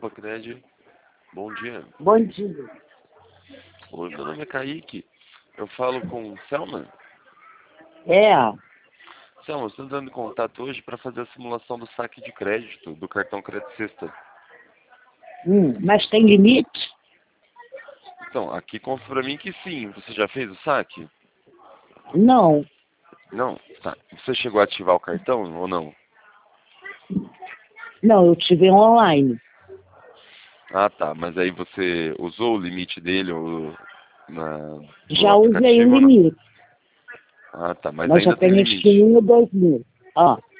Cred. Bom dia. Bom dia. Oi, meu nome é Kaique. Eu falo com Selma. É, Selma, estou entrando em contato hoje para fazer a simulação do saque de crédito do cartão Crédito Sexta. mas tem limite? Então, aqui consta para mim que sim. Você já fez o saque? Não, Não? Tá. Você chegou a ativar o cartão ou não? não, eu tive online. Ah, tá. Mas aí você usou o limite dele no Já usei o aplicativo ou não? limite, Ah, tá. Mas mas já ainda tem tenho acho que limite. 1 ou 2 mil. Ó,